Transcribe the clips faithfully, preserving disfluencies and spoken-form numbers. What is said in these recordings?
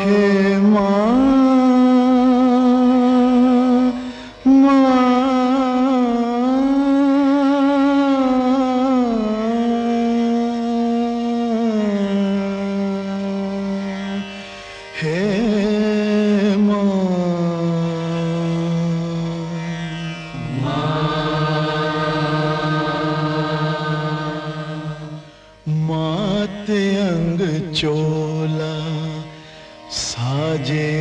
हे माँ, माँ, हे माँ, माते अंग चोला साजे,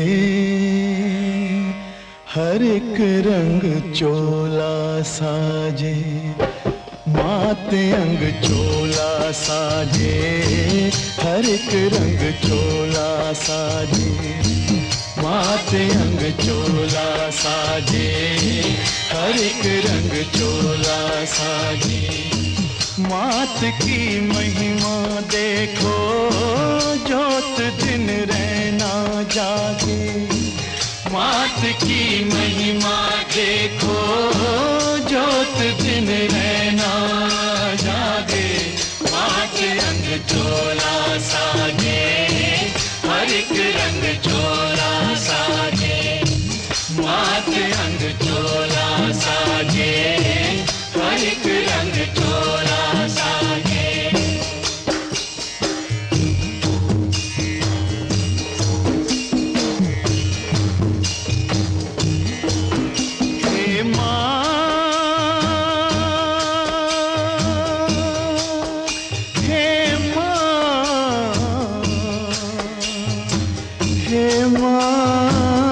हर एक रंग चोला साजे। माते अंग चोला साजे, हर एक रंग चोला साजे। माते अंग चोला साजे, हर एक रंग चोला साजे। मात की महिमा देखो, जोत दिन रहना जागे। मात की महिमा देखो, जोत दिन रहना जागे। माते अंग चोला साजे, हर एक रंग चोला साजे। माते अंग चोला साजे, हर एक रंग चोला साजे। हे माँ, हे माँ, हे माँ,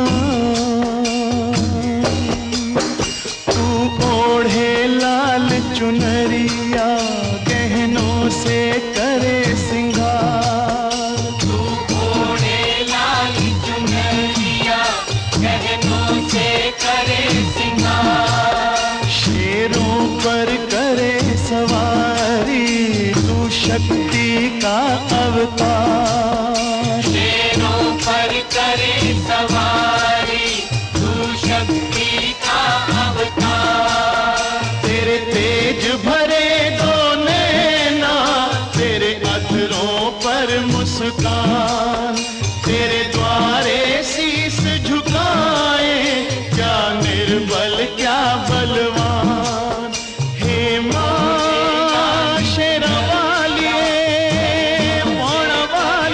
तू ओढ़े लाल चुनरिया, गहनों से करे सिंगार। तू ओढ़े लाल चुनरिया, गहनों से करे सिंगार। शेरों पर करे सवारी, तू शक्ति का अवतार। शेरों पर करे सवारी, तू शक्ति का अवतार। तेरे तेज भरे दो नैना, तेरे अधरों पर मुस्कान। तेरे द्वारे शीस झुकाए, क्या निर्बल क्या बलवान। हे माँ शेरा वालिए, मोड़ वालिए,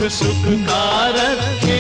सुख का रखे